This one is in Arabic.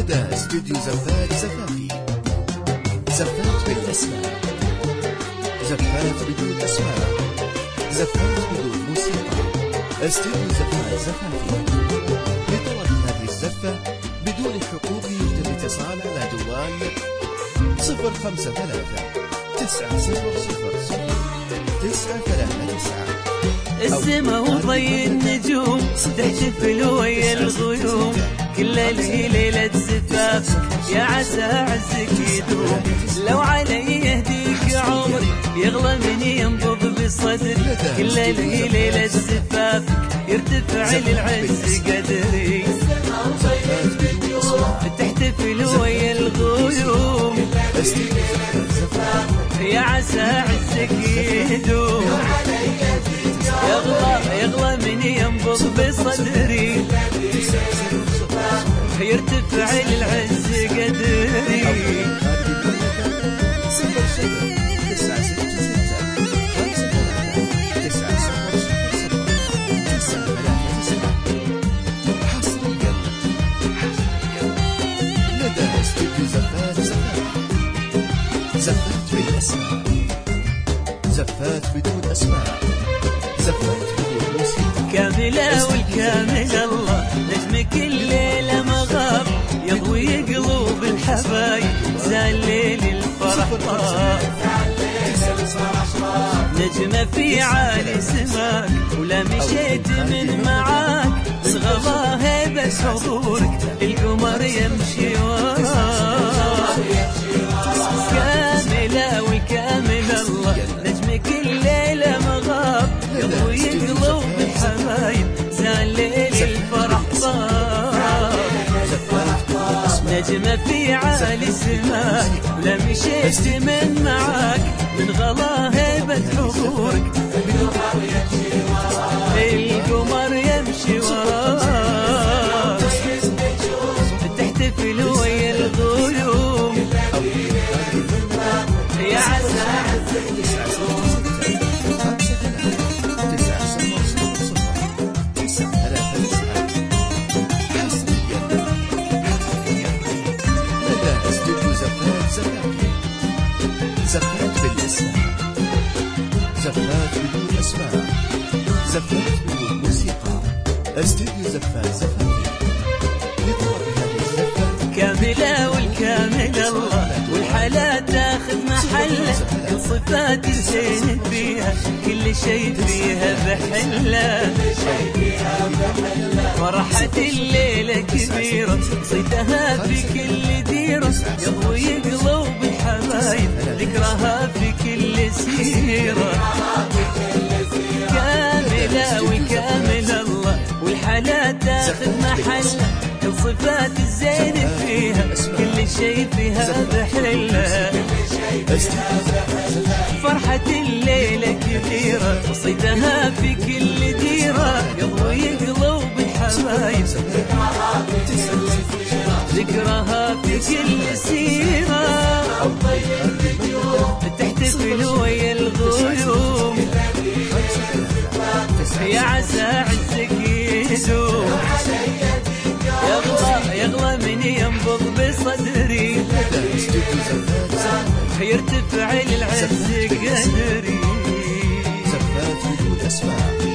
لدى استوديو زفات زفافي. زفات بالأسماء، زفات بدون أسماء، زفات بدون موسيقى. استوديو زفات زفافي. لطلب هذه الزفة بدون حقوق يجب الاتصال على جوال 053 900 939. السما وضي النجوم تحتفل ويا الغيوم، كل ليلة زفافك يا عسى عزك يدوم. لو علي يهديك عمري يغلى مني ينبض بصدري، كل ليلة زفافك يرتفع للعز قدري. تحتفل ويا الغيوم يا عسى عزك يدوم. يغلى مني ينبض بصدري، يرتفع للعز قدري. لدى استوديو زفات زفافي. زفات بالأسماء، زفات بدون أسماء، زفات بدون موسيقى. كاملة والكامل الله نجمك الليلة ما غاب، يضوي قلوب الحبايب زال ليل الفرح طاب. نجمة في عالي سماك ولا مشيت من معاك، صغى هيبة حضورك القمر يمشي وراك. كاملة والكامل الله نجمك الليلة ما غاب، يضوي قلوب الحبايب زال ليل الفرح طاب. نجمة في عالي سماك ولا مشيت من معاك، من غلا هيبة حضورك القمر يمشي وراك. تحتفل ويا الغيوم يا عسى زفات بالأسماء، زفات بدون أسماء، زفات بدون موسيقى. استوديو زفات زفافي. لطلب هذه الزفة كاملة والكامل الله والحالات تاخذ محله، كل صفات الزين فيها كل شيء فيها بحله. فرحة الليلة كبيرة صيتها في كل ديرة، يضوي قلوب الحبايب ذكرها في كل سيرة. كاملة والكامل الله والحالات تاخذ محله، كل صفات الزين فيها كل شيء فيها بحله. فرحة الليلة كبيرة صيدها في كل ديرة، يضوي قلوب الحبايب ذكرها في كل سيرة. تحتفل ويا الغيوم يا عسى عزك يدوم. يغلى مني ينبض بصدري، يرتفع للعز قدري. زفات بدون أسماء،